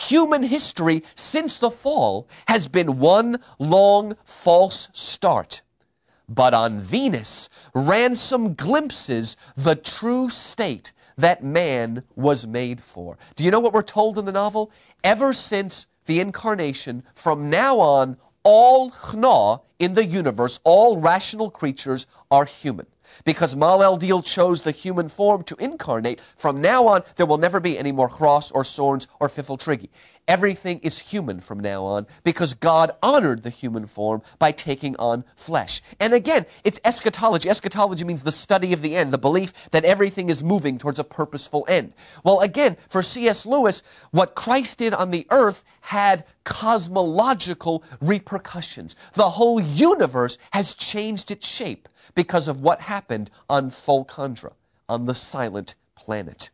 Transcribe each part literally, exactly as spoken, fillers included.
human history since the fall has been one long false start. But on Venus, Ransom glimpses the true state that man was made for. Do you know what we're told in the novel? Ever since the incarnation, from now on, all chna in the universe, all rational creatures are human. Because Mal-el-Dil chose the human form to incarnate, from now on, there will never be any more Chross or Sorns or Fifiltrigi. Everything is human from now on because God honored the human form by taking on flesh. And again, it's eschatology. Eschatology means the study of the end, the belief that everything is moving towards a purposeful end. Well, again, for C S Lewis, what Christ did on the earth had cosmological repercussions. The whole universe has changed its shape because of what happened on Folkandra, on the silent planet.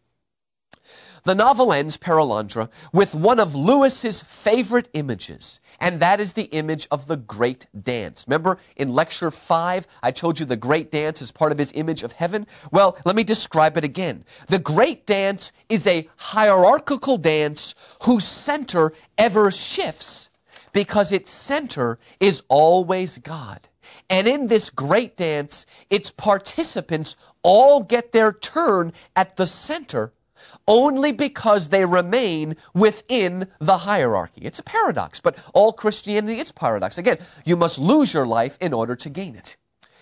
The novel ends, Perelandra, with one of Lewis's favorite images, and that is the image of the Great Dance. Remember, in Lecture five, I told you the Great Dance is part of his image of heaven? Well, let me describe it again. The Great Dance is a hierarchical dance whose center ever shifts because its center is always God. And in this great dance, its participants all get their turn at the center only because they remain within the hierarchy. It's a paradox, but all Christianity is paradox. Again, you must lose your life in order to gain it.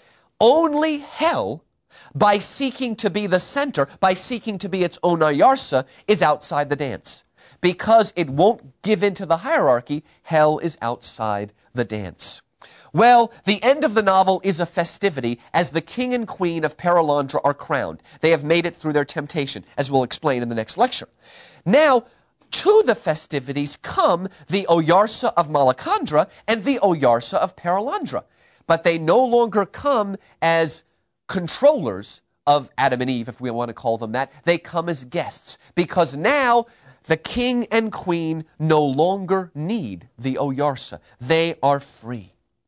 Only hell, by seeking to be the center, by seeking to be its own ayarsa, is outside the dance. Because it won't give in to the hierarchy, hell is outside the dance. Well, the end of the novel is a festivity as the king and queen of Perelandra are crowned. They have made it through their temptation, as we'll explain in the next lecture. Now, to the festivities come the Oyarsa of Malacandra and the Oyarsa of Perelandra. But they no longer come as controllers of Adam and Eve, if we want to call them that. They come as guests, because now the king and queen no longer need the Oyarsa. They are free.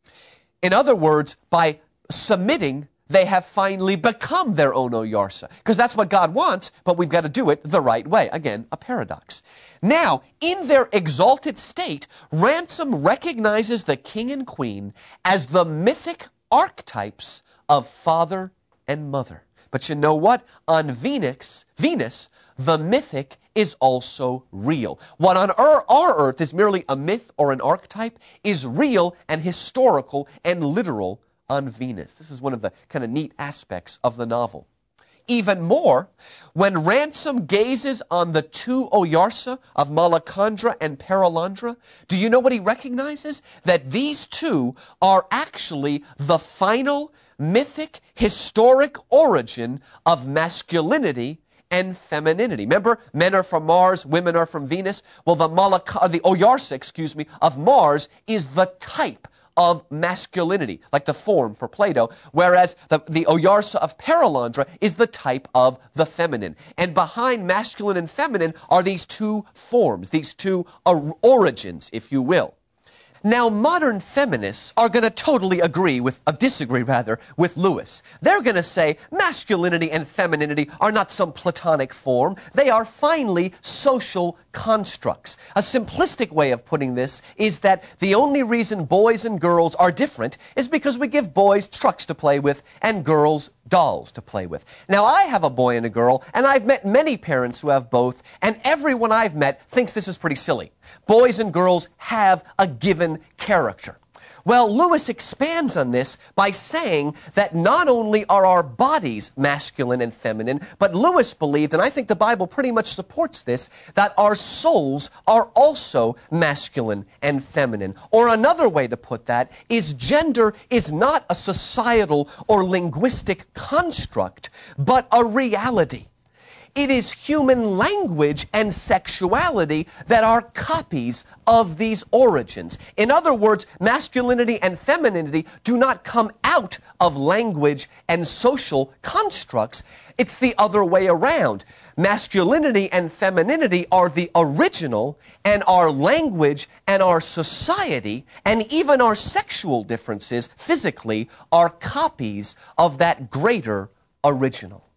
In other words, by submitting, they have finally become their own Oyarsa. Because that's what God wants, but we've got to do it the right way. Again, a paradox. Now, in their exalted state, Ransom recognizes the king and queen as the mythic archetypes of father and mother. But you know what? On Venus, Venus, the mythic is also real. What on our, our earth is merely a myth or an archetype is real and historical and literal on Venus. This is one of the kind of neat aspects of the novel. Even more, when Ransom gazes on the two Oyarsa of Malacandra and Perelandra, do you know what he recognizes? That these two are actually the final mythic, historic origin of masculinity and femininity. Remember, men are from Mars, women are from Venus. Well, the Malaka, the Oyarsa, excuse me, of Mars is the type of masculinity, like the form for Plato, whereas the, the Oyarsa of Perelandra is the type of the feminine. And behind masculine and feminine are these two forms, these two or- origins, if you will. Now, modern feminists are going to totally agree with, uh, disagree rather, with Lewis. They're going to say masculinity and femininity are not some platonic form. They are finely social constructs. A simplistic way of putting this is that the only reason boys and girls are different is because we give boys trucks to play with and girls dolls to play with. Now, I have a boy and a girl, and I've met many parents who have both, and everyone I've met thinks this is pretty silly. Boys and girls have a given character. Well, Lewis expands on this by saying that not only are our bodies masculine and feminine, but Lewis believed, and I think the Bible pretty much supports this, that our souls are also masculine and feminine. Or another way to put that is gender is not a societal or linguistic construct, but a reality. It is human language and sexuality that are copies of these origins. In other words, masculinity and femininity do not come out of language and social constructs. It's the other way around. Masculinity and femininity are the original, and our language and our society and even our sexual differences physically are copies of that greater original.